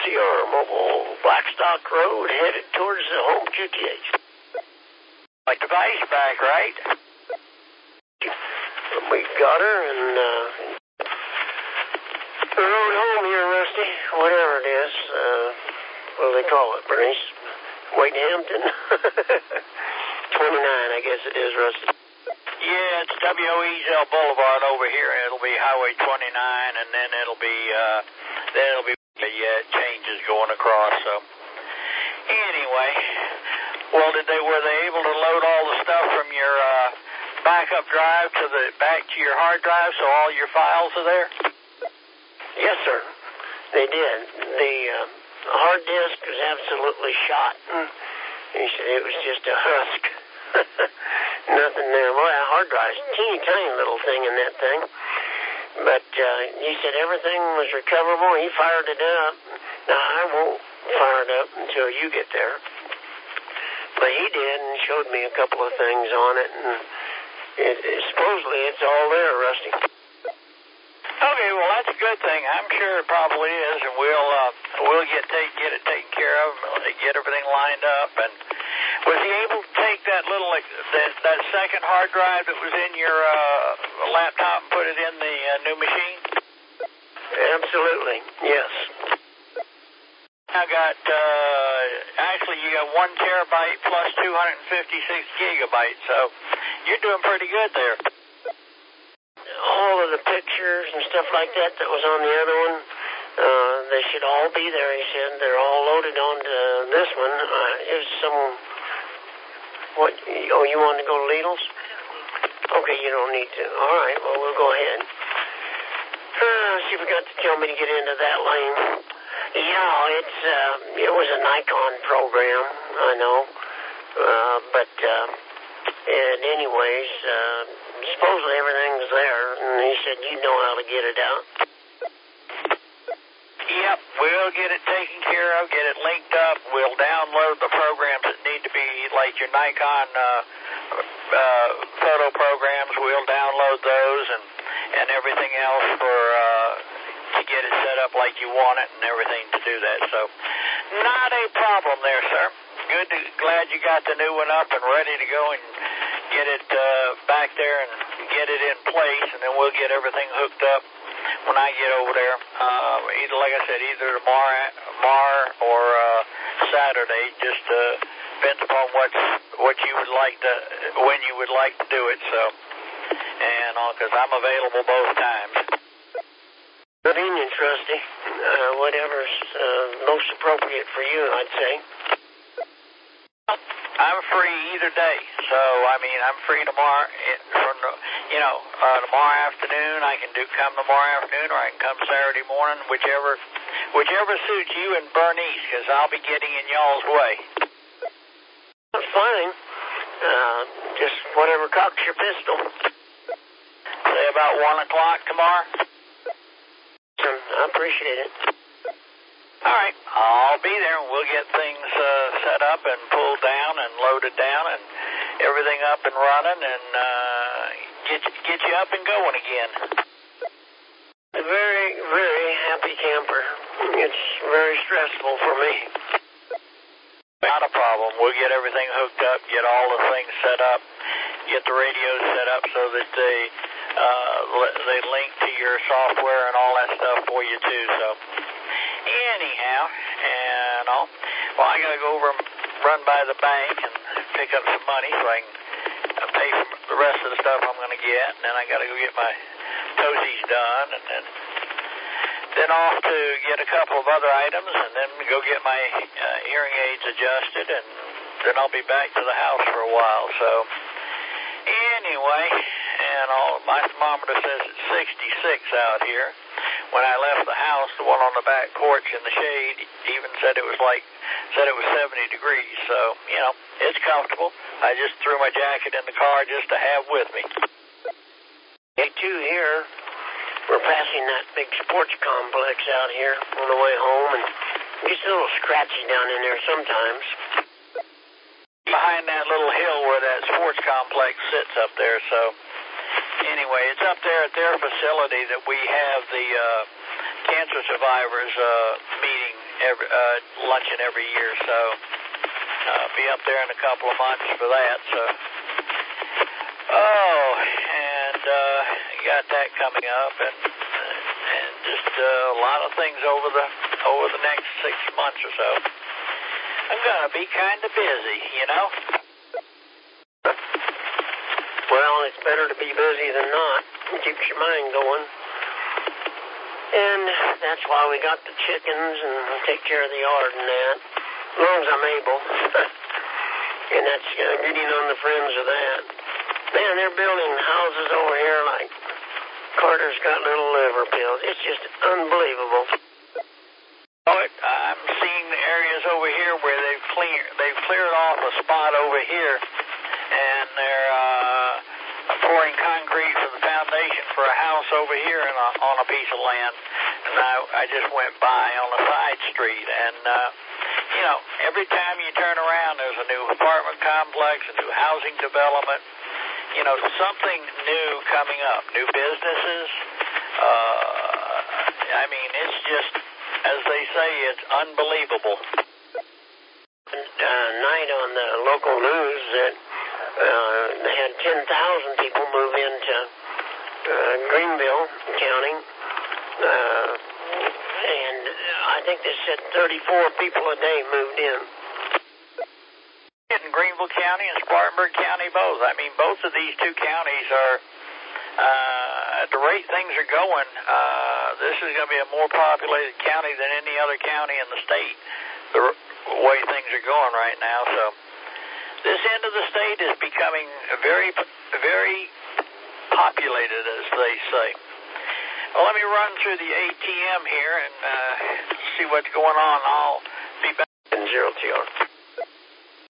CR Mobile Blackstock Road, headed towards the home QTH. Like the vice back, right? We got her, and the road home here, Rusty, whatever it is. What do they call it, Bernice? Wadehampton? 29, I guess it is, Rusty. Yeah, it's WOEZL Boulevard over here, and it'll be Highway 29, and then it'll be changes going across. So anyway, well, were they able to load all the stuff from your backup drive back to your hard drive, so all your files are there? Yes, sir. They did. The hard disk was absolutely shot. He said it was just a husk. Nothing there. Well, that hard drive's a teeny tiny little thing in that thing. But he said everything was recoverable. He fired it up. Now, I won't fire it up until you get there. But he did and showed me a couple of things on it. And supposedly it's all there, Rusty. Okay, well, that's a good thing. I'm sure it probably is, and we'll get it taken care of, get everything lined up. And was he able to take that that second hard drive that was in your laptop and put it in the new machine? Absolutely, yes. I got actually you got 1 terabyte plus 256 gigabytes, so you're doing pretty good there. All of the pictures and stuff like that was on the other one, they should all be there, he said. They're all loaded onto this one. It was some... What? Oh, you want to go to Lidl's? Okay, you don't need to. All right, well, we'll go ahead. She forgot to tell me to get into that lane. Yeah, it was a Nikon program, I know. And anyways, supposedly everything's there, and he said you know how to get it out. Yep, we'll get it taken care of, get it linked up. We'll download the programs that need to be, like your Nikon photo programs. We'll download those and everything else to get it set up like you want it and everything to do that. So, not a problem there, sir. Glad you got the new one up and ready to go and get it back there and get it in place, and then we'll get everything hooked up when I get over there. Like I said, either tomorrow or Saturday. Just depends upon what you would like to, when you would like to do it. So, and because I'm available both times. Convenient, Rusty. Whatever's most appropriate for you, I'd say. I'm free either day, so I'm free tomorrow. Tomorrow afternoon I can come tomorrow afternoon, or I can come Saturday morning, whichever suits you and Bernice, because I'll be getting in y'all's way. That's fine. Just whatever cocks your pistol. Say about 1 o'clock tomorrow. I appreciate it. All right, I'll be there, and we'll get things set up and pulled down and loaded down and everything up and running, and get you up and going again. A very, very happy camper. It's very stressful for me. Not a problem. We'll get everything hooked up, get all the things set up, get the radios set up so that they link to your software and all that stuff for you too. So anyhow, I gotta go over and run by the bank and pick up some money so I can pay for the rest of the stuff I'm gonna get, and then I gotta go get my toesies done, and then off to get a couple of other items, and then go get my hearing aids adjusted, and then I'll be back to the house for a while. So anyway, my thermometer says it's 66 out here. When I left the house, the one on the back porch in the shade even said it was 70 degrees. So, it's comfortable. I just threw my jacket in the car just to have with me. Day 2 here. We're passing that big sports complex out here on the way home, and it gets a little scratchy down in there sometimes. Behind that little hill where that sports complex sits up there, so anyway, it's up there at their facility that we have the cancer survivors meeting luncheon every year. So be up there in a couple of months for that. So, and got that coming up, and just a lot of things over the next 6 months or so. I'm gonna be kind of busy, you know. Well, it's better to be busy than not. It keeps your mind going. And that's why we got the chickens and take care of the yard and that, as long as I'm able. And that's getting on the fringe of that. Man, they're building houses over here like Carter's got little liver pills. It's just unbelievable. I'm seeing the areas over here where they've cleared off a spot over here, and they're pouring concrete for the foundation for a house over here on a piece of land. And I just went by on a side street, and you know, every time you turn around, there's a new apartment complex, a new housing development. You know, something new coming up, new businesses. I mean, it's just, as they say, it's unbelievable. Night on the local news that they had 10,000 people move into Greenville County, and I think they said 34 people a day moved in. In Greenville County and Spartanburg County both. I mean, both of these two counties are, at the rate things are going, this is going to be a more populated county than any other county in the state, the way things are going right now. So this end of the state is becoming very, very populated, as they say. Well, let me run through the ATM here and see what's going on. I'll be back in 0TR.